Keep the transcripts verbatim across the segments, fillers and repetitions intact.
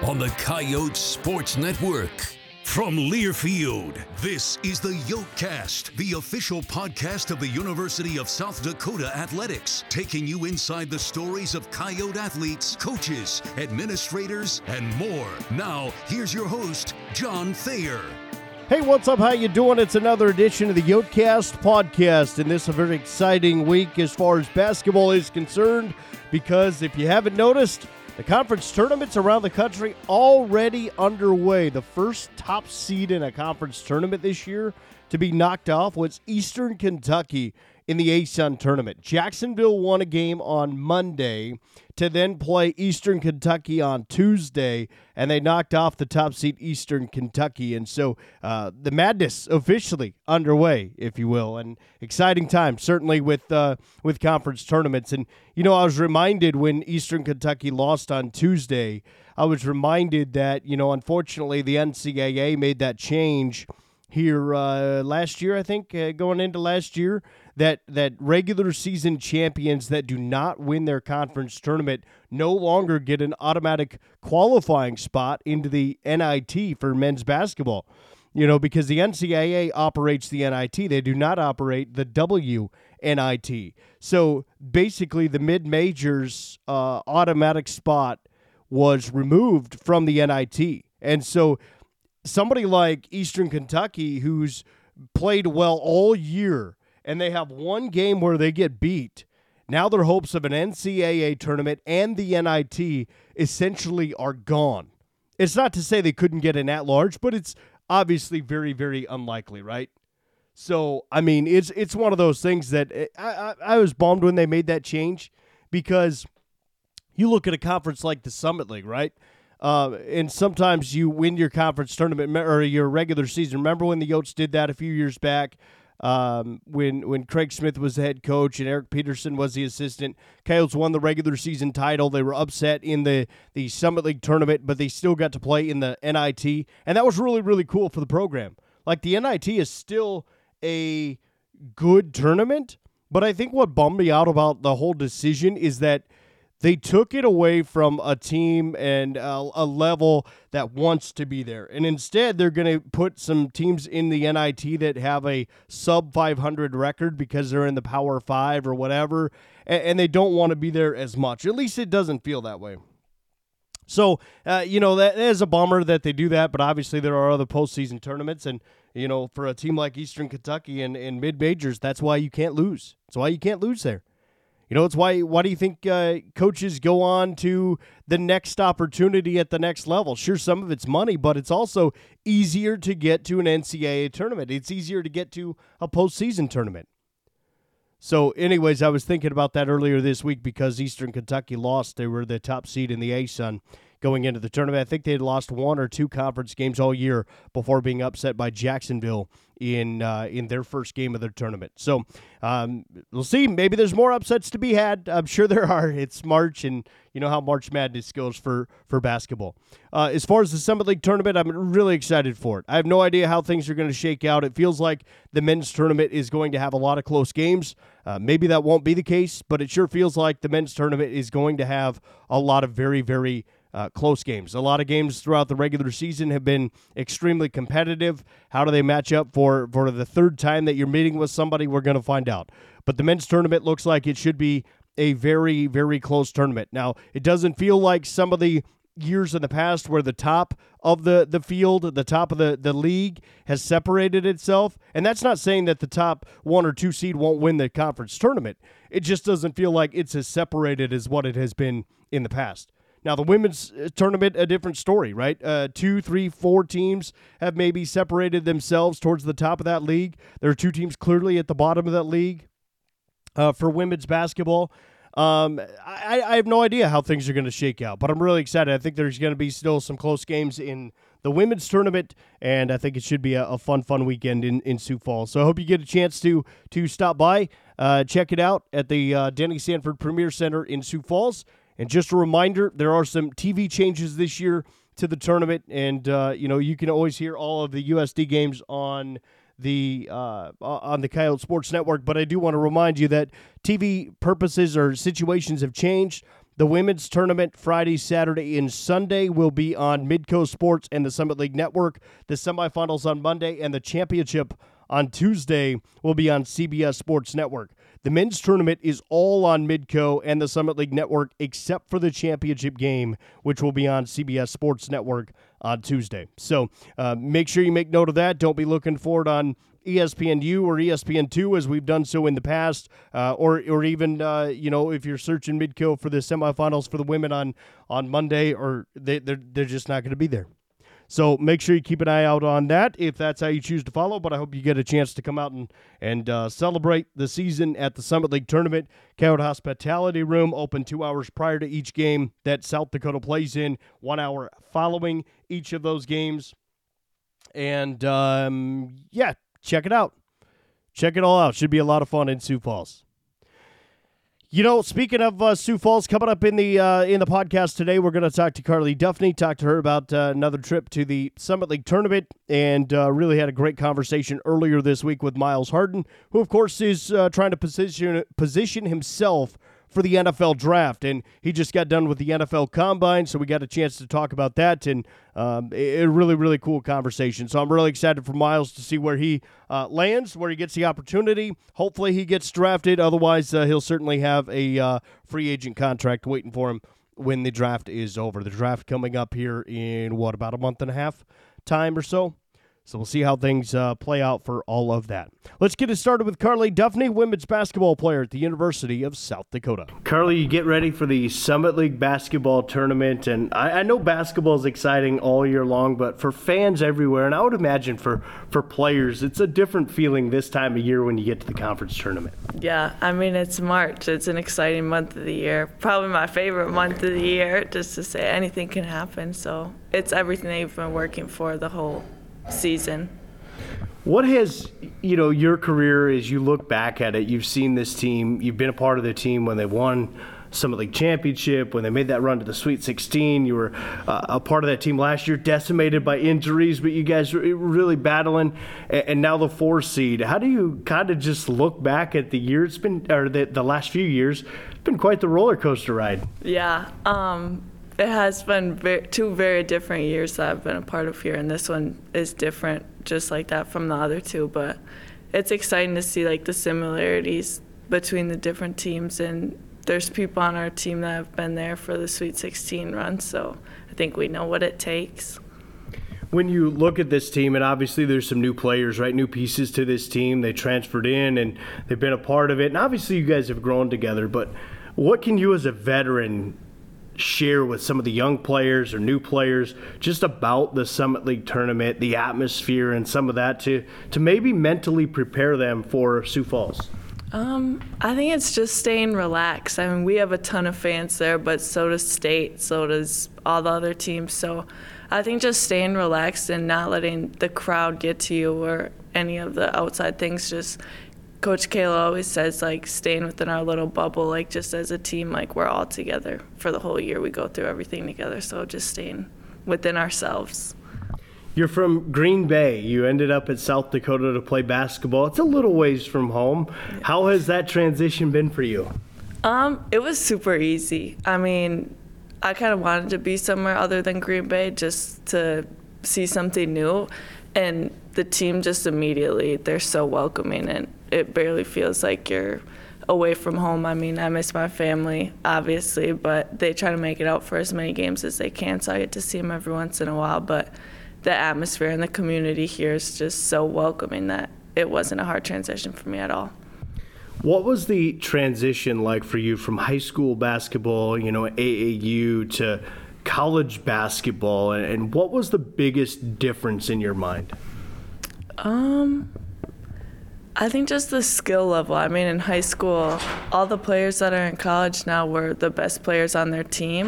on the Coyote Sports Network. From Learfield, this is the Yokecast, the official podcast of the University of South Dakota Athletics, taking you inside the stories of Coyote athletes, coaches, administrators, and more. Now, here's your host, John Thayer. Hey, what's up? How you doing? It's another edition of the Yokecast podcast, and this is a very exciting week as far as basketball is concerned, because if you haven't noticed, the conference tournaments around the country already underway. The first top seed in a conference tournament this year to be knocked off was Eastern Kentucky in the A S U N tournament. Jacksonville won a game on Monday to then play Eastern Kentucky on Tuesday, and they knocked off the top seed Eastern Kentucky. And so uh, the madness officially underway, if you will, and exciting time, certainly with uh, with conference tournaments. And, you know, I was reminded when Eastern Kentucky lost on Tuesday, I was reminded that, you know, unfortunately the N C double A made that change here uh, last year, I think, uh, going into last year, that that regular season champions that do not win their conference tournament no longer get an automatic qualifying spot into the N I T for men's basketball. You know, because the N C double A operates the N I T. They do not operate the W N I T. So basically the mid-majors uh, automatic spot was removed from the N I T. And so somebody like Eastern Kentucky, who's played well all year, and they have one game where they get beat, now their hopes of an N C double A tournament and the N I T essentially are gone. It's not to say they couldn't get an at-large, but it's obviously very, very unlikely, right? So, I mean, it's it's one of those things that I, I, I was bummed when they made that change, because you look at a conference like the Summit League, right? Uh, and sometimes you win your conference tournament or your regular season. Remember when the Yotes did that a few years back? Um, when when Craig Smith was the head coach and Eric Peterson was the assistant. Coyotes won the regular season title. They were upset in the, the Summit League tournament, but they still got to play in the N I T, and that was really, really cool for the program. Like, the N I T is still a good tournament, but I think what bummed me out about the whole decision is that they took it away from a team and a, a level that wants to be there. And instead, they're going to put some teams in the N I T that have a sub five hundred record because they're in the Power Five or whatever, and, and they don't want to be there as much. At least it doesn't feel that way. So, uh, you know, that is a bummer that they do that, but obviously there are other postseason tournaments, and, you know, for a team like Eastern Kentucky and, and mid-majors, that's why you can't lose. That's why you can't lose there. You know, it's why. Why do you think uh, coaches go on to the next opportunity at the next level? Sure, some of it's money, but it's also easier to get to an N C double A tournament. It's easier to get to a postseason tournament. So, anyways, I was thinking about that earlier this week because Eastern Kentucky lost. They were the top seed in the A S U N going into the tournament. I think they had lost one or two conference games all year before being upset by Jacksonville in uh, in their first game of their tournament. So um, we'll see. Maybe there's more upsets to be had. I'm sure there are. It's March, and you know how March Madness goes for, for basketball. Uh, as far as the Summit League tournament, I'm really excited for it. I have no idea how things are going to shake out. It feels like the men's tournament is going to have a lot of close games. Uh, maybe that won't be the case, but it sure feels like the men's tournament is going to have a lot of very, very Uh, close games. A lot of games throughout the regular season have been extremely competitive. How do they match up for, for the third time that you're meeting with somebody? We're going to find out. But the men's tournament looks like it should be a very, very close tournament. Now, it doesn't feel like some of the years in the past where the top of the, the field, the top of the, the league has separated itself. And that's not saying that the top one or two seed won't win the conference tournament. It just doesn't feel like it's as separated as what it has been in the past. Now, the women's tournament, a different story, right? Uh, two, three, four teams have maybe separated themselves towards the top of that league. There are two teams clearly at the bottom of that league uh, for women's basketball. Um, I, I have no idea how things are going to shake out, but I'm really excited. I think there's going to be still some close games in the women's tournament, and I think it should be a, a fun, fun weekend in, in Sioux Falls. So I hope you get a chance to to stop by, uh, check it out at the uh, Denny Sanford Premier Center in Sioux Falls. And just a reminder, there are some T V changes this year to the tournament, and uh, you know you can always hear all of the U S D games on the uh, on the Coyote Sports Network. But I do want to remind you that T V purposes or situations have changed. The women's tournament Friday, Saturday, and Sunday will be on Midco Sports and the Summit League Network. The semifinals on Monday and the championship on Tuesday will be on C B S Sports Network. The men's tournament is all on Midco and the Summit League Network except for the championship game, which will be on C B S Sports Network on Tuesday. So uh, make sure you make note of that. Don't be looking for it on E S P N U or E S P N two as we've done so in the past, uh, or or even uh, you know, if you're searching Midco for the semifinals for the women on on Monday, or they they're, they're just not going to be there. So make sure you keep an eye out on that if that's how you choose to follow. But I hope you get a chance to come out and and uh, celebrate the season at the Summit League Tournament. Coyote Hospitality Room open two hours prior to each game that South Dakota plays in, one hour following each of those games. And um, yeah. Check it out. Check it all out. Should be a lot of fun in Sioux Falls. You know, speaking of uh, Sioux Falls, coming up in the uh, in the podcast today, we're going to talk to Carly Duffney, talk to her about uh, another trip to the Summit League Tournament, and uh, really had a great conversation earlier this week with Miles Harden, who, of course, is uh, trying to position position himself for the N F L draft, and he just got done with the N F L Combine, so we got a chance to talk about that, and um, a really, really cool conversation. So I'm really excited for Miles to see where he uh, lands, where he gets the opportunity. Hopefully he gets drafted. Otherwise, uh, he'll certainly have a uh, free agent contract waiting for him when the draft is over. The draft coming up here in, what, about a month and a half time or so? So we'll see how things uh, play out for all of that. Let's get it started with Carly Duffney, women's basketball player at the University of South Dakota. Carly, you get ready for the Summit League basketball tournament, and I, I know basketball is exciting all year long, but for fans everywhere, and I would imagine for, for players, it's a different feeling this time of year when you get to the conference tournament. Yeah, I mean, it's March. It's an exciting month of the year. Probably my favorite month of the year, just to say anything can happen. So it's everything they've been working for the whole season. What has, you know, your career, as you look back at it, you've seen this team, you've been a part of the team when they won Summit League Championship, when they made that run to the Sweet sixteen. You were uh, a part of that team last year, decimated by injuries, but you guys were really battling, and, and now the four seed. How do you kind of just look back at the year it's been, or the, the last few years? It's been quite the roller coaster ride. Yeah, um, it has been very, two very different years that I've been a part of here, and this one is different just like that from the other two, but it's exciting to see like the similarities between the different teams, and there's people on our team that have been there for the Sweet sixteen run, so I think we know what it takes. When you look at this team, and obviously there's some new players, right, new pieces to this team, they transferred in and they've been a part of it, and obviously you guys have grown together, but what can you as a veteran share with some of the young players or new players just about the Summit League tournament, the atmosphere, and some of that to to maybe mentally prepare them for Sioux Falls? Um, I think it's just staying relaxed. I mean, we have a ton of fans there, but so does State, so does all the other teams. So I think just staying relaxed and not letting the crowd get to you or any of the outside things. Just Coach Kayla always says, like, staying within our little bubble, like, just as a team, like, we're all together for the whole year. We go through everything together, so just staying within ourselves. You're from Green Bay. You ended up at South Dakota to play basketball. It's a little ways from home. Yeah. How has that transition been for you? Um, it was super easy. I mean, I kind of wanted to be somewhere other than Green Bay just to see something new, and the team just immediately, they're so welcoming, and it barely feels like you're away from home. I mean, I miss my family, obviously, but they try to make it out for as many games as they can, so I get to see them every once in a while. But the atmosphere and the community here is just so welcoming that it wasn't a hard transition for me at all. What was the transition like for you from high school basketball, you know, A A U, to college basketball, and what was the biggest difference in your mind? Um... I think just the skill level. I mean, in high school, all the players that are in college now were the best players on their team.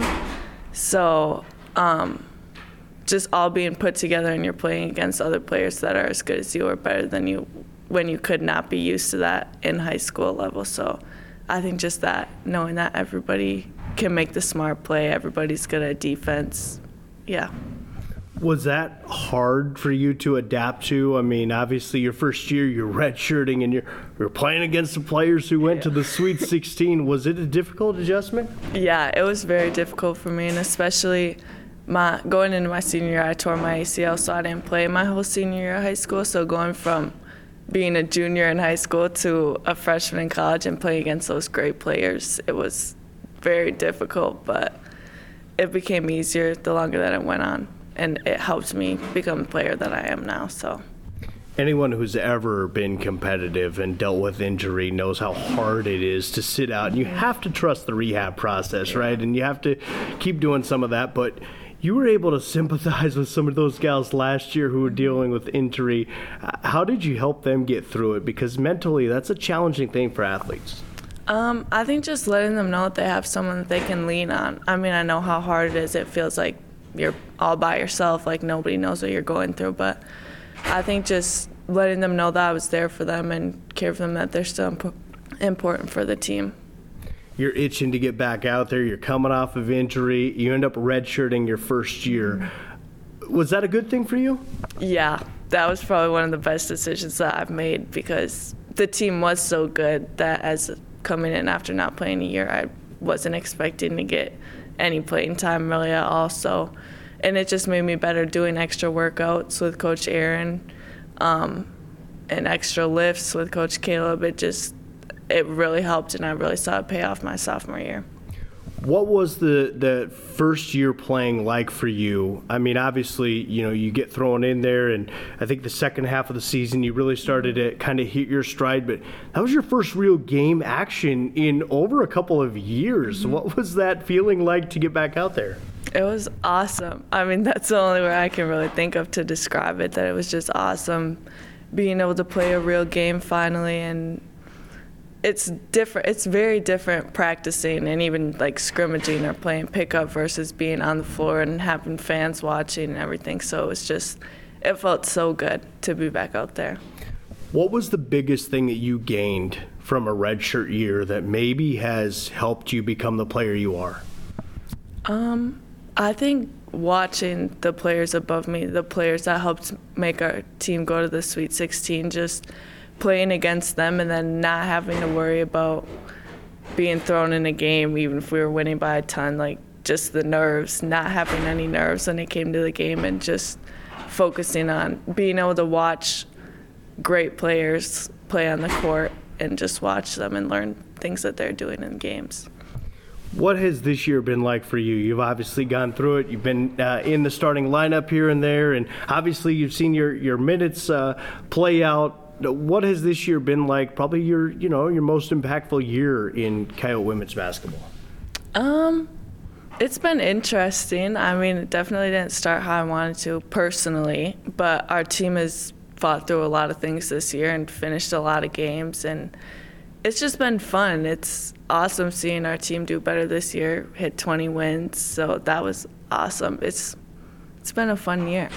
So um, just all being put together, and you're playing against other players that are as good as you or better than you when you could not be used to that in high school level. So I think just that, knowing that everybody can make the smart play, everybody's good at defense. Yeah. Was that hard for you to adapt to? I mean, obviously your first year, you're redshirting and you're, you're playing against the players who went yeah. to the Sweet sixteen. Was it a difficult adjustment? Yeah, it was very difficult for me, and especially my going into my senior year, I tore my A C L, so I didn't play my whole senior year of high school. So going from being a junior in high school to a freshman in college and playing against those great players, it was very difficult, but it became easier the longer that it went on. And it helped me become the player that I am now. So, anyone who's ever been competitive and dealt with injury knows how hard it is to sit out. And you have to trust the rehab process, right? And you have to keep doing some of that. But you were able to sympathize with some of those gals last year who were dealing with injury. How did you help them get through it? Because mentally, that's a challenging thing for athletes. Um, I think just letting them know that they have someone that they can lean on. I mean, I know how hard it is. It feels like you're all by yourself, like nobody knows what you're going through. But I think just letting them know that I was there for them and care for them, that they're still imp- important for the team. You're itching to get back out there. You're coming off of injury. You end up redshirting your first year. Was that a good thing for you? Yeah, that was probably one of the best decisions that I've made, because the team was so good that as coming in after not playing a year, I wasn't expecting to get any playing time really at all. So, and it just made me better doing extra workouts with Coach Aaron um, and extra lifts with Coach Caleb. It just, it really helped, and I really saw it pay off my sophomore year. What was the, the first year playing like for you? I mean, obviously, you know, you get thrown in there, and I think the second half of the season you really started to kind of hit your stride, but that was your first real game action in over a couple of years. Mm-hmm. What was that feeling like to get back out there? It was awesome. I mean, that's the only way I can really think of to describe it, that it was just awesome being able to play a real game finally. And it's different. It's very different practicing and even like scrimmaging or playing pickup versus being on the floor and having fans watching and everything. So it was just, it felt so good to be back out there. What was the biggest thing that you gained from a redshirt year that maybe has helped you become the player you are? Um, I think watching the players above me, the players that helped make our team go to the Sweet sixteen, just playing against them and then not having to worry about being thrown in a game, even if we were winning by a ton, like just the nerves, not having any nerves when it came to the game, and just focusing on being able to watch great players play on the court and just watch them and learn things that they're doing in games. What has this year been like for you? You've obviously gone through it. You've been uh, in the starting lineup here and there, and obviously you've seen your, your minutes uh, play out. What has this year been like? Probably your, you know, your most impactful year in Coyote women's basketball. Um, it's been interesting. I mean, it definitely didn't start how I wanted to personally, but our team has fought through a lot of things this year and finished a lot of games, and it's just been fun. It's awesome seeing our team do better this year, hit twenty wins. So that was awesome. It's it's been a fun year.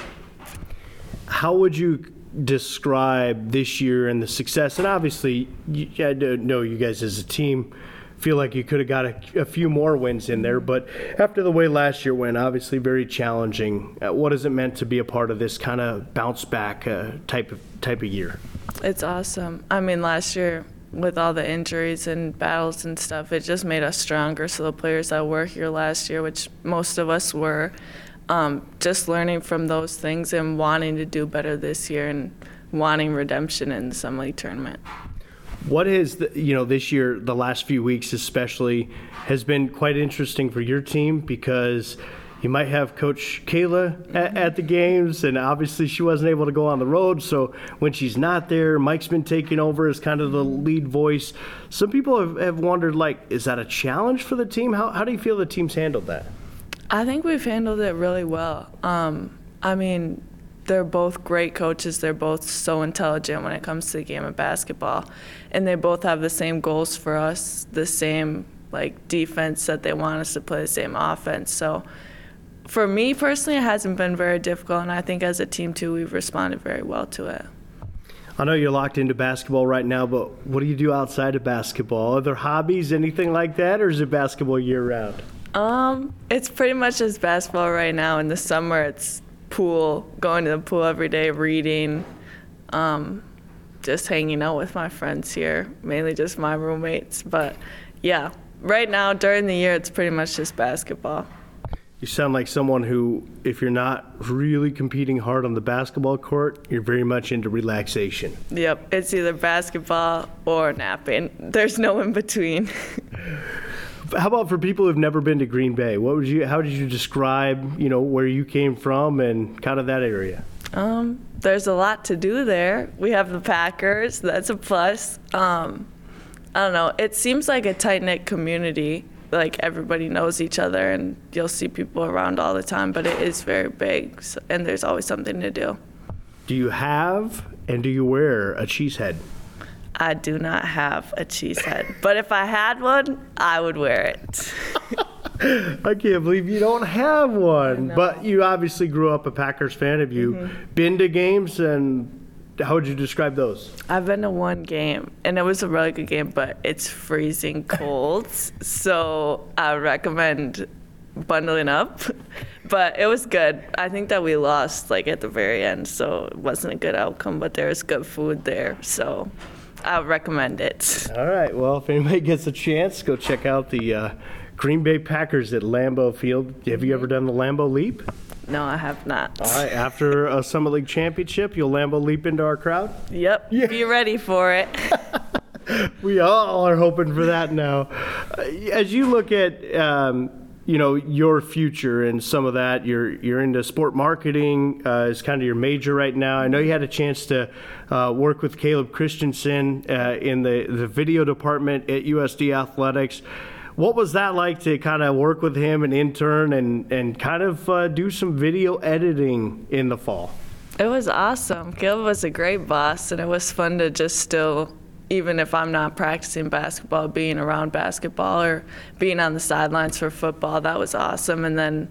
How would you describe this year and the success? And obviously, you, I know you guys as a team feel like you could have got a, a few more wins in there, but after the way last year went, obviously very challenging. Uh, what has it meant to be a part of this kind of bounce back uh, type of type of year? It's awesome. I mean, last year with all the injuries and battles and stuff, it just made us stronger. So the players that were here last year, which most of us were, Um, just learning from those things and wanting to do better this year and wanting redemption in the Summer League tournament. What is, the, you know, this year, the last few weeks especially, has been quite interesting for your team, because you might have Coach Kayla at, at the games, and obviously she wasn't able to go on the road, so when she's not there, Mike's been taking over as kind of the lead voice. Some people have, have wondered, like, is that a challenge for the team? How, how do you feel the team's handled that? I think we've handled it really well. Um, I mean, they're both great coaches. They're both so intelligent when it comes to the game of basketball. And they both have the same goals for us, the same like defense that they want us to play, the same offense. So for me personally, it hasn't been very difficult. And I think as a team too, we've responded very well to it. I know you're locked into basketball right now, but what do you do outside of basketball? Are there hobbies, anything like that, or is it basketball year round? Um, it's pretty much just basketball right now. In the summer, it's pool, going to the pool every day, reading, um, just hanging out with my friends here, mainly just my roommates. But yeah, right now during the year, it's pretty much just basketball. You sound like someone who, if you're not really competing hard on the basketball court, you're very much into relaxation. Yep, it's either basketball or napping. There's no in between. How about for people who've never been to Green Bay? What would you? How did you describe, you know, where you came from and kind of that area? Um, there's a lot to do there. We have the Packers. That's a plus. Um, I don't know. It seems like a tight-knit community. Like everybody knows each other, and you'll see people around all the time. But it is very big, so, and there's always something to do. Do you have and do you wear a cheese head? I do not have a cheese head, but if I had one, I would wear it. I can't believe you don't have one. But you obviously grew up a Packers fan. Have you mm-hmm. been to games, and how would you describe those? I've been to one game, and it was a really good game, but it's freezing cold, so I would recommend bundling up. But it was good. I think that we lost like at the very end, so it wasn't a good outcome, but there was good food there, so I would recommend it. All right. Well, if anybody gets a chance, go check out the uh, Green Bay Packers at Lambeau Field. Have you ever done the Lambeau Leap? No, I have not. All right. After a Summit League championship, you'll Lambeau Leap into our crowd? Yep. Yeah. Be ready for it. We all are hoping for that now. As you look at, um, you know, your future and some of that, you're you're into sport marketing uh, is kind of your major right now. I know you had a chance to uh, work with Caleb Christensen uh, in the, the video department at U S D Athletics. What was that like to kind of work with him and intern and, and kind of uh, do some video editing in the fall? It was awesome. Caleb was a great boss, and it was fun to just still, even if I'm not practicing basketball, being around basketball or being on the sidelines for football, that was awesome. And then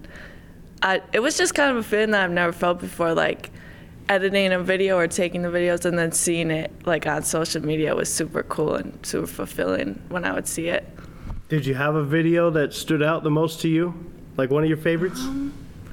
I, it was just kind of a feeling that I've never felt before, like editing a video or taking the videos and then seeing it like on social media was super cool and super fulfilling when I would see it. Did you have a video that stood out the most to you? Like one of your favorites? Um,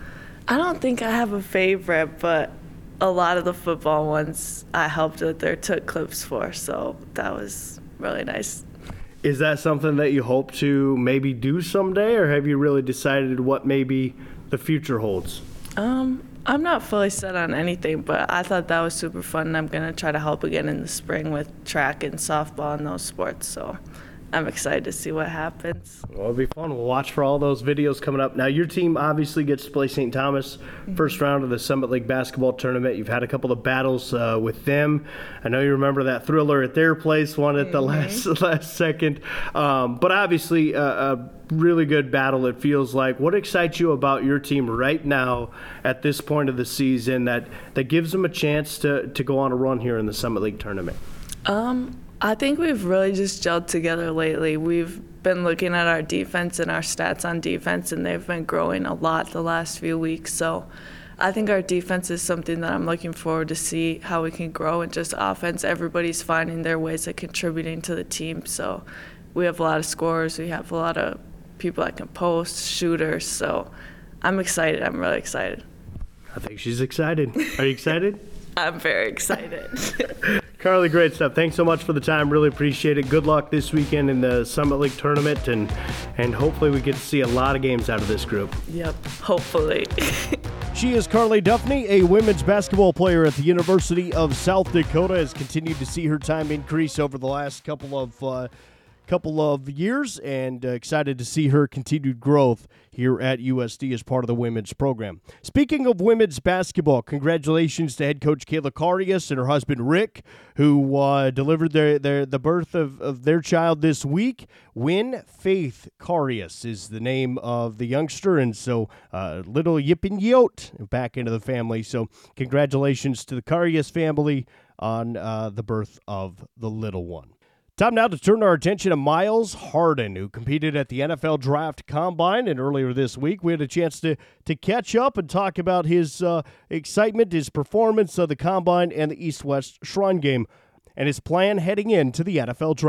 I don't think I have a favorite, but a lot of the football ones I helped with or took clips for, so that was really nice. Is that something that you hope to maybe do someday, or have you really decided what maybe the future holds? Um, I'm not fully set on anything, but I thought that was super fun, and I'm going to try to help again in the spring with track and softball and those sports, so I'm excited to see what happens. Well, it'll be fun. We'll watch for all those videos coming up. Now, your team obviously gets to play Saint Thomas mm-hmm. first round of the Summit League basketball tournament. You've had a couple of battles uh, with them. I know you remember that thriller at their place, one at mm-hmm. the last last second. Um, but obviously, a, a really good battle, it feels like. What excites you about your team right now at this point of the season that, that gives them a chance to, to go on a run here in the Summit League tournament? Um. I think we've really just gelled together lately. We've been looking at our defense and our stats on defense, and they've been growing a lot the last few weeks. So I think our defense is something that I'm looking forward to see how we can grow. And just offense, everybody's finding their ways of contributing to the team. So we have a lot of scorers. We have a lot of people that can post, shooters. So I'm excited. I'm really excited. I think she's excited. Are you excited? I'm very excited. Carly, great stuff. Thanks so much for the time. Really appreciate it. Good luck this weekend in the Summit League tournament, and and hopefully we get to see a lot of games out of this group. Yep, hopefully. She is Carly Duffney, a women's basketball player at the University of South Dakota. Has continued to see her time increase over the last couple of uh, couple of years, and uh, excited to see her continued growth here at U S D as part of the women's program. Speaking of women's basketball, congratulations to head coach Kayla Karius and her husband Rick, who uh, delivered their, their the birth of, of their child this week. Win Faith Karius is the name of the youngster, and so uh, little yip and yote back into the family. So congratulations to the Karius family on uh, the birth of the little one. Time now to turn our attention to Miles Harden, who competed at the N F L Draft Combine, and earlier this week we had a chance to, to catch up and talk about his uh, excitement, his performance of the Combine and the East-West Shrine Game, and his plan heading into the N F L Draft.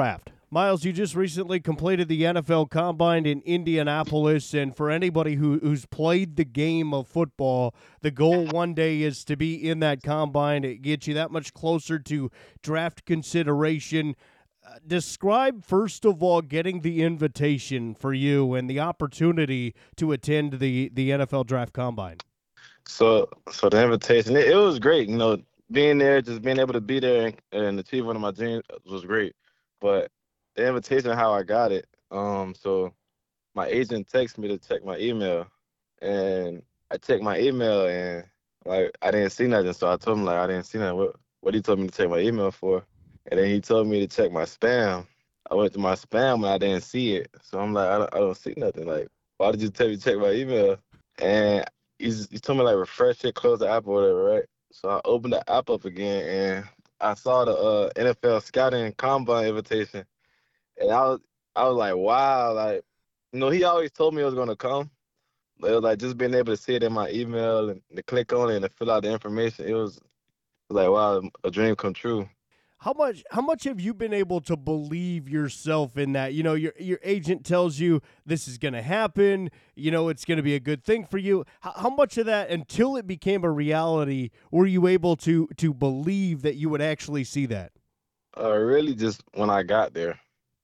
Miles, you just recently completed the N F L Combine in Indianapolis, and for anybody who, who's played the game of football, the goal one day is to be in that Combine. It gets you that much closer to draft consideration. Uh, describe, first of all, getting the invitation for you and the opportunity to attend the, the N F L Draft Combine. So, so the invitation, it, it was great. You know, being there, just being able to be there and, and achieve one of my dreams was great. But the invitation, how I got it, um, so my agent texted me to check my email, and I checked my email, and like I didn't see nothing. So I told him like I didn't see nothing. What what he told me to check my email for, and then he told me to check my spam. I went to my spam and I didn't see it. So I'm like I don't, I don't see nothing. Like, why did you tell me to check my email? And he's, he told me like refresh it, close the app or whatever, right? So I opened the app up again, and I saw the uh, N F L scouting combine invitation. And I was, I was like, wow, like, you know, he always told me it was going to come. But it was like just being able to see it in my email and to click on it and to fill out the information. It was, it was like, wow, a dream come true. How much how much have you been able to believe yourself in that? You know, your your agent tells you this is going to happen, you know, it's going to be a good thing for you. How, how much of that, until it became a reality, were you able to to believe that you would actually see that? Uh, really just when I got there.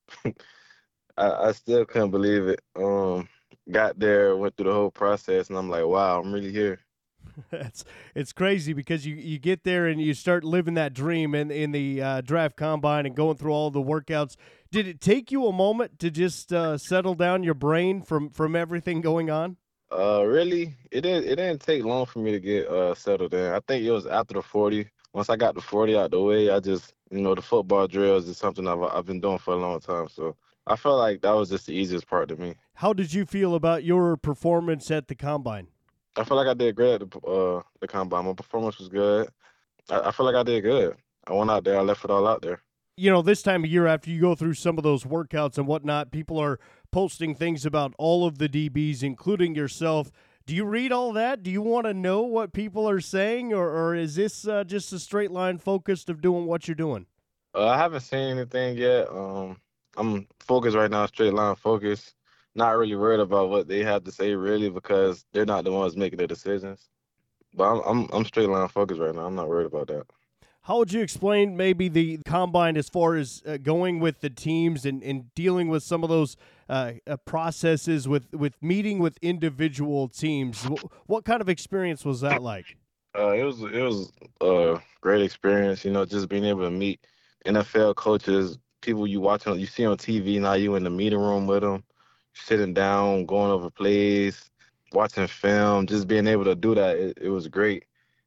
I, I still couldn't believe it. Um, got there, went through the whole process, and I'm like, wow, I'm really here. It's it's crazy because you, you get there and you start living that dream in in the uh, draft combine and going through all the workouts. Did it take you a moment to just uh, settle down your brain from, from everything going on? Uh, really, it didn't it didn't take long for me to get uh settled in. I think it was after the forty. Once I got the forty out the way, I just, you know, the football drills is something I've I've been doing for a long time. So I felt like that was just the easiest part to me. How did you feel about your performance at the combine? I feel like I did great at the uh the combine. My performance was good. I, I feel like I did good. I went out there. I left it all out there. You know, this time of year, after you go through some of those workouts and whatnot, people are posting things about all of the D Bs, including yourself. Do you read all that? Do you want to know what people are saying, or, or is this uh, just a straight line focused of doing what you're doing? Uh, I haven't seen anything yet. Um, I'm focused right now, straight line focus. Not really worried about what they have to say, really, because they're not the ones making the decisions. But I'm I'm, I'm straight line focused right now. I'm not worried about that. How would you explain maybe the combine as far as uh, going with the teams and, and dealing with some of those uh, uh, processes with, with meeting with individual teams? W- what kind of experience was that like? Uh, it was it was a great experience. You know, just being able to meet N F L coaches, people you watch on, you see on T V. Now you in the meeting room with them, sitting down, going over plays, watching film. Just being able to do that, it, it was great.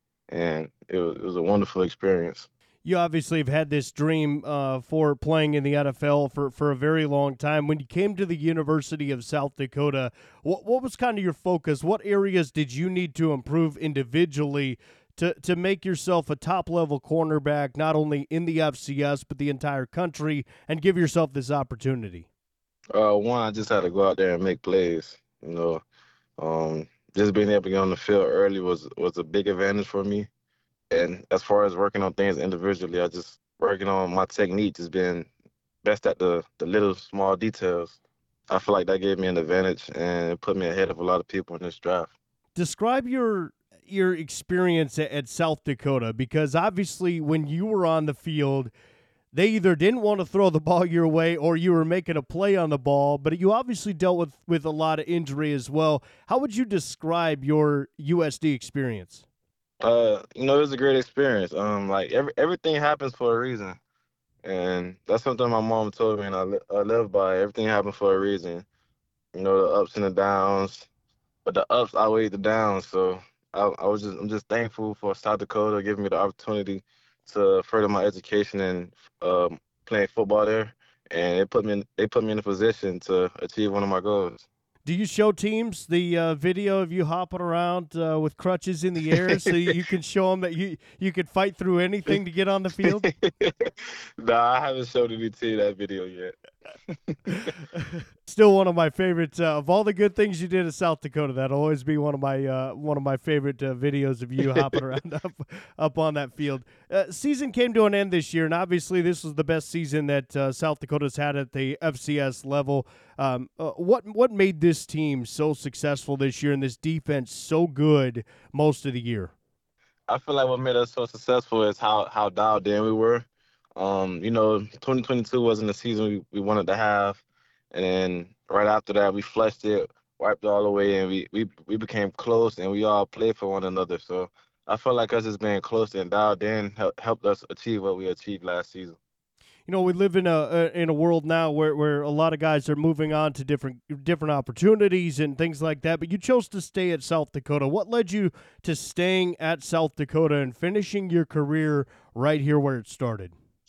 And it was, it was a wonderful experience. You obviously have had this dream uh, for playing in the N F L for, for a very long time. When you came to the University of South Dakota, what, what was kind of your focus? What areas did you need to improve individually to, to make yourself a top-level cornerback, not only in the F C S but the entire country, and give yourself this opportunity? Uh, one, I just had to go out there and make plays. You know, um, just being able to get on the field early was was a big advantage for me. And as far as working on things individually, I just working on my technique, just being best at the, the little small details. I feel like that gave me an advantage and it put me ahead of a lot of people in this draft. Describe your your experience at, at South Dakota, because obviously when you were on the field, they either didn't want to throw the ball your way or you were making a play on the ball, but you obviously dealt with, with a lot of injury as well. How would you describe your U S D experience? Uh, you know, it was a great experience. Um, like every everything happens for a reason, and that's something my mom told me, and I, li- I live by. Everything happens for a reason. You know, the ups and the downs, but the ups outweigh the downs. So I, I was just, I'm just thankful for South Dakota giving me the opportunity to further my education and um, playing football there, and it put me, in, they put me in a position to achieve one of my goals. Do you show teams the uh, video of you hopping around uh, with crutches in the air so you can show them that you, you could fight through anything to get on the field? Nah, I haven't showed any team that video yet. Still one of my favorites uh, of all the good things you did in South Dakota. That'll always be one of my uh, one of my favorite uh, videos of you hopping around up up on that field. Uh, season came to an end this year, and obviously this was the best season that uh, South Dakota's had at the F C S level. Um, uh, what what made this team so successful this year and this defense so good most of the year? I feel like what made us so successful is how how dialed in we were. Um, you know, twenty twenty-two wasn't the season we, we wanted to have, and then right after that we flushed it, wiped it all away, and we we we became close, and we all played for one another. So I feel like us just being close and dialed in helped helped us achieve what we achieved last season. You know, we live in a, a in a world now where, where a lot of guys are moving on to different different opportunities and things like that. But you chose to stay at South Dakota. What led you to staying at South Dakota and finishing your career right here where it started?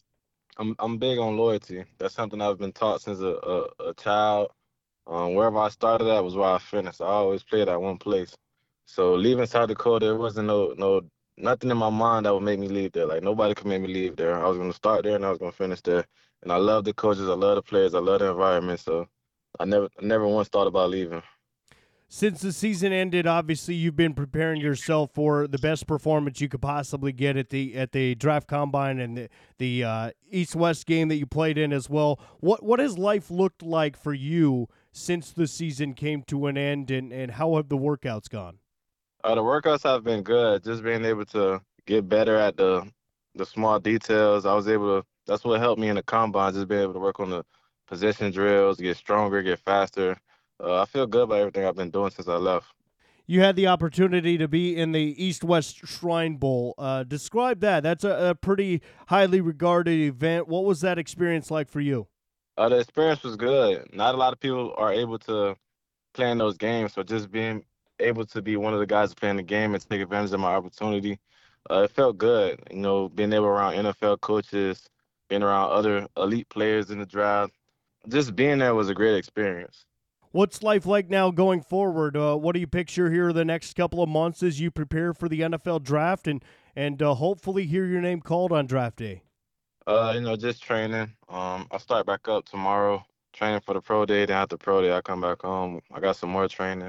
I'm I'm big on loyalty. That's something I've been taught since a a, a child. Um, wherever I started at was where I finished. I always played at one place. So leaving South Dakota, there wasn't no no nothing in my mind that would make me leave there. Like nobody could make me leave there. I was gonna start there and I was gonna finish there. And I love the coaches, I love the players, I love the environment. So I never never once thought about leaving. Since the season ended, obviously you've been preparing yourself for the best performance you could possibly get at the at the draft combine and the the uh, East-West game that you played in as well. What what has life looked like for you since the season came to an end, and, and how have the workouts gone? Uh, the workouts have been good. Just being able to get better at the the small details. I was able to. That's what helped me in the combine. Just being able to work on the position drills, get stronger, get faster. Uh, I feel good about everything I've been doing since I left. You had the opportunity to be in the East-West Shrine Bowl. Uh, describe that. That's a, a pretty highly regarded event. What was that experience like for you? Uh, the experience was good. Not a lot of people are able to play in those games, so just being able to be one of the guys playing the game and take advantage of my opportunity, uh, it felt good. You know, being able around N F L coaches, being around other elite players in the draft, just being there was a great experience. What's life like now going forward? Uh, what do you picture here the next couple of months as you prepare for the N F L draft and and uh, hopefully hear your name called on draft day? Uh, you know, just training. Um, I'll start back up tomorrow, training for the pro day. Then after pro day, I come back home. I got some more training,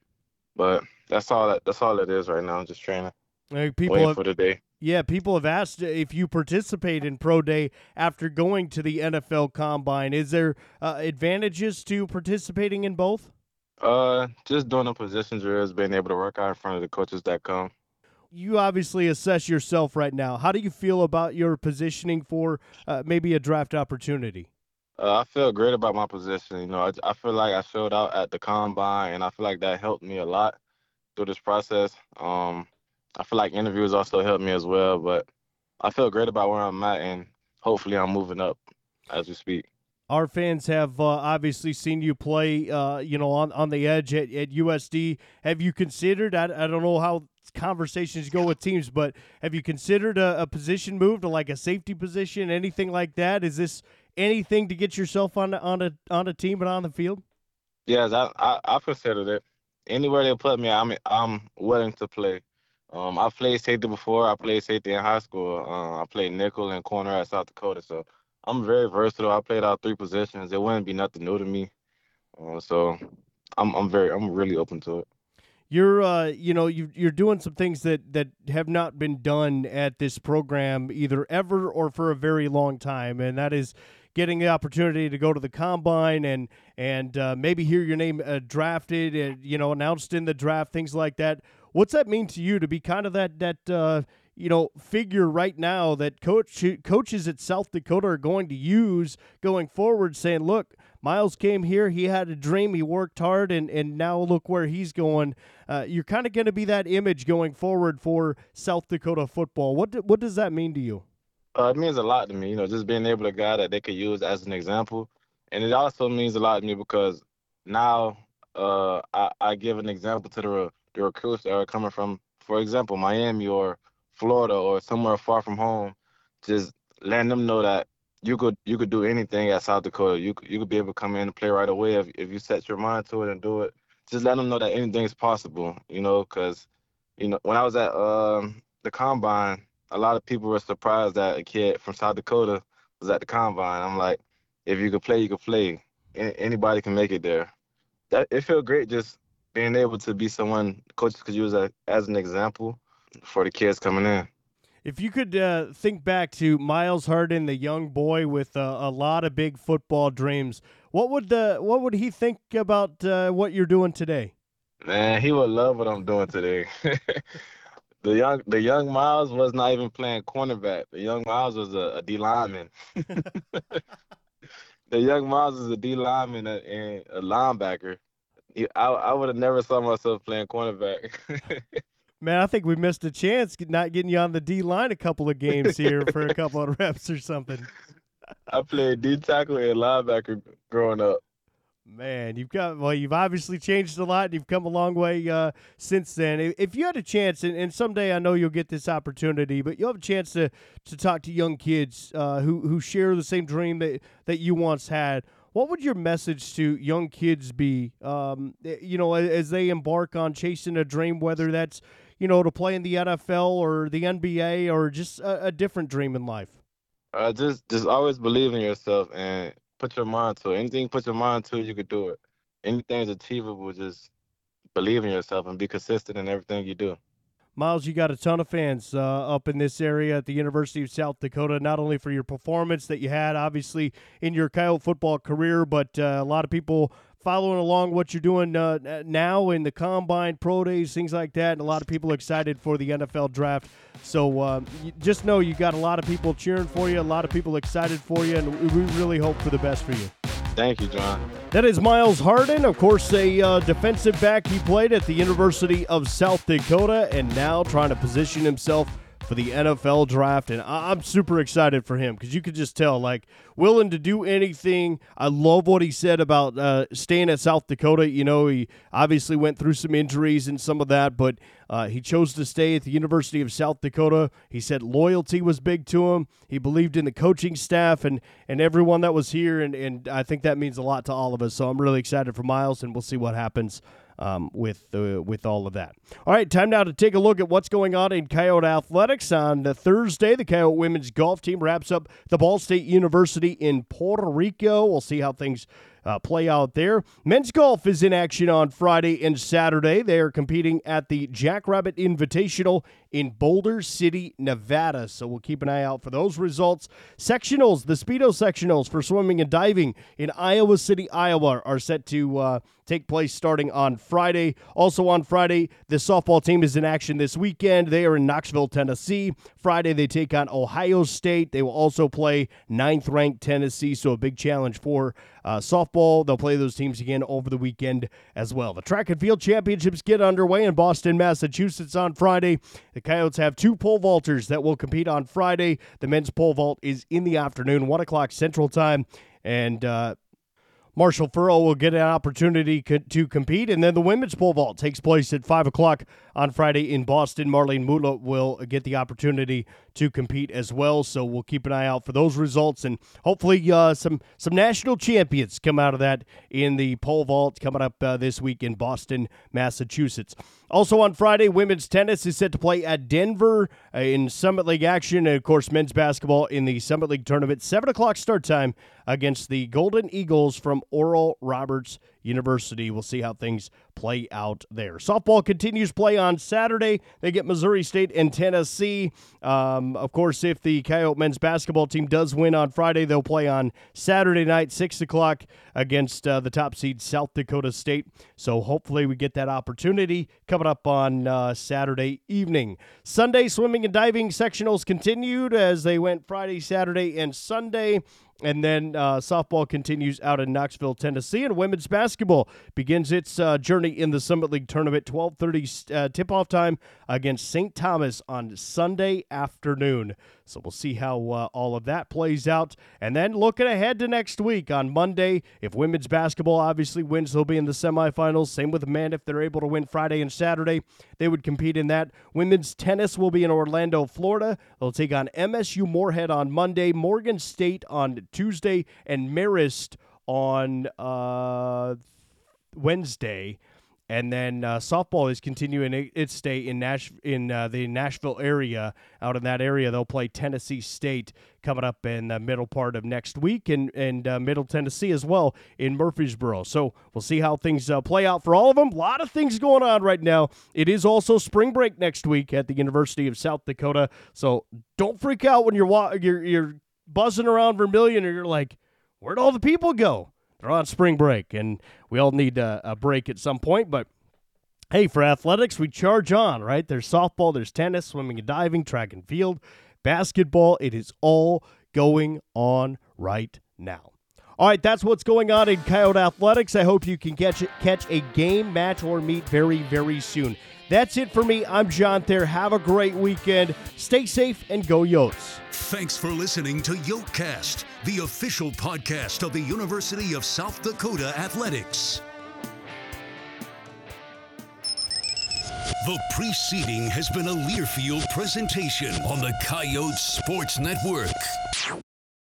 but that's all. That, that's all it is right now. Just training, Like people waiting have, for the day. yeah, people have asked if you participate in pro day after going to the N F L combine. Is there uh, advantages to participating in both? Uh, just doing the position drills, being able to work out in front of the coaches that come. You obviously assess yourself right now. How do you feel about your positioning for uh, maybe a draft opportunity? Uh, I feel great about my position. You know, I, I feel like I showed out at the combine, and I feel like that helped me a lot through this process. Um, I feel like interviews also helped me as well, but I feel great about where I'm at, and hopefully I'm moving up as we speak. Our fans have uh, obviously seen you play, uh, you know, on, on the edge at, at U S D. Have you considered, I, I don't know how conversations go with teams, but have you considered a, a position move to like a safety position, anything like that? Is this anything to get yourself on, on, a, on a team and on the field? Yes, I, I, I've considered it. Anywhere they put me, I'm, I'm willing to play. Um, I've played safety before. I played safety in high school. Uh, I played nickel and corner at South Dakota, so I'm very versatile. I played all three positions. It wouldn't be nothing new to me. Uh, so I'm I'm very I'm really open to it. You're, uh, you know, you, you're doing some things that, that have not been done at this program either ever or for a very long time, and that is getting the opportunity to go to the combine and and uh, maybe hear your name uh, drafted, and you know, announced in the draft, things like that. What's that mean to you to be kind of that that uh, you know figure right now that coach coaches at South Dakota are going to use going forward, saying, "Look, Miles came here, he had a dream, he worked hard, and and now look where he's going." Uh, you're kind of going to be that image going forward for South Dakota football. What do, what does that mean to you? Uh, it means a lot to me. You know, just being able to guy that they could use as an example, and it also means a lot to me because now uh, I, I give an example to the the recruits that are coming from, for example, Miami or Florida or somewhere far from home. Just letting them know that you could you could do anything at South Dakota. You could, you could be able to come in and play right away if if you set your mind to it and do it. Just let them know that anything is possible. You know, because you know when I was at um, the combine, a lot of people were surprised that a kid from South Dakota was at the combine. I'm like, if you could play, you could play. A- anybody can make it there. That it felt great just being able to be someone coaches could use a, as an example for the kids coming in. If you could uh, think back to Myles Harden, the young boy with uh, a lot of big football dreams, what would the what would he think about uh, what you're doing today? Man, he would love what I'm doing today. The young the young Miles was not even playing cornerback. The young Miles was a, a D lineman. The young Miles is a D lineman and and a linebacker. He, I I would have never saw myself playing cornerback. Man, I think we missed a chance not getting you on the D line a couple of games here for a couple of reps or something. I played D tackle and linebacker growing up. Man, you've got well, you've obviously changed a lot. And you've come a long way uh, since then. If you had a chance, and, and someday I know you'll get this opportunity, but you'll have a chance to to talk to young kids uh, who who share the same dream that that you once had. What would your message to young kids be? Um, you know, as they embark on chasing a dream, whether that's you know to play in the N F L or the N B A or just a, a different dream in life. Uh, just just always believe in yourself and put your mind to it. Anything you put your mind to, you could do it. Anything is achievable. Just believe in yourself and be consistent in everything you do. Myles, you got a ton of fans uh, up in this area at the University of South Dakota, not only for your performance that you had, obviously, in your Coyote football career, but uh, a lot of people following along what you're doing uh, now in the Combine, Pro Days, things like that, and a lot of people excited for the N F L Draft. So uh, you just know you got a lot of people cheering for you, a lot of people excited for you, and we really hope for the best for you. Thank you, John. That is Myles Harden, of course, a uh, defensive back. He played at the University of South Dakota and now trying to position himself for the N F L Draft, and I'm super excited for him because you could just tell, like, willing to do anything. I love what he said about uh, staying at South Dakota. You know, he obviously went through some injuries and some of that, but uh, he chose to stay at the University of South Dakota. He said loyalty was big to him. He believed in the coaching staff and, and everyone that was here, and, and I think that means a lot to all of us. So I'm really excited for Myles, and we'll see what happens Um, with uh, with all of that. All right, time now to take a look at what's going on in Coyote athletics. On the Thursday, the Coyote women's golf team wraps up the Ball State University in Puerto Rico. We'll see how things uh, play out there. Men's golf is in action on Friday and Saturday. They are competing at the Jackrabbit Invitational in Boulder City, Nevada. So we'll keep an eye out for those results. Sectionals, the Speedo sectionals for swimming and diving in Iowa City, Iowa are set to uh, take place starting on Friday. Also on Friday, the softball team is in action this weekend. They are in Knoxville, Tennessee. Friday, they take on Ohio State. They will also play ninth-ranked Tennessee, so a big challenge for uh, softball. They'll play those teams again over the weekend as well. The track and field championships get underway in Boston, Massachusetts on Friday. The Coyotes have two pole vaulters that will compete on Friday. The men's pole vault is in the afternoon, one o'clock Central Time, and uh, Marshall Furrow will get an opportunity co- to compete, and then the women's pole vault takes place at five o'clock on Friday in Boston. Marlene Mula will get the opportunity to compete as well, so we'll keep an eye out for those results, and hopefully uh, some some national champions come out of that in the pole vault coming up uh, this week in Boston, Massachusetts. Also on Friday, women's tennis is set to play at Denver uh, in Summit League action, and of course men's basketball in the Summit League tournament. seven o'clock start time against the Golden Eagles from Oral Roberts University. We'll see how things play out there. Softball continues play on Saturday. They get Missouri State and Tennessee. Um, of course, if the Coyote men's basketball team does win on Friday, they'll play on Saturday night, six o'clock, against uh, the top seed South Dakota State. So hopefully we get that opportunity coming up on uh, Saturday evening. Sunday, swimming and diving sectionals continued as they went Friday, Saturday, and Sunday. And then uh, softball continues out in Knoxville, Tennessee, and women's basketball begins its uh, journey in the Summit League tournament. twelve thirty uh, tip-off time against Saint Thomas on Sunday afternoon. So we'll see how uh, all of that plays out. And then looking ahead to next week on Monday, if women's basketball obviously wins, they'll be in the semifinals. Same with men. If they're able to win Friday and Saturday, they would compete in that. Women's tennis will be in Orlando, Florida. They'll take on M S U Moorhead on Monday, Morgan State on Tuesday, and Marist on uh, Wednesday. And then uh, softball is continuing its stay in Nash in uh, the Nashville area. Out in that area, they'll play Tennessee State coming up in the middle part of next week, and and uh, Middle Tennessee as well in Murfreesboro. So we'll see how things uh, play out for all of them. A lot of things going on right now. It is also spring break next week at the University of South Dakota. So don't freak out when you're wa- you're, you're buzzing around Vermilion and you're like, where'd all the people go? They're on spring break, and we all need a, a break at some point. But, hey, for athletics, we charge on, right? There's softball, there's tennis, swimming and diving, track and field, basketball. It is all going on right now. All right, that's what's going on in Coyote Athletics. I hope you can catch catch a game, match, or meet very, very soon. That's it for me. I'm John Thayer. Have a great weekend. Stay safe and go Yotes. Thanks for listening to Yokecast, the official podcast of the University of South Dakota Athletics. The preceding has been a Learfield presentation on the Coyote Sports Network.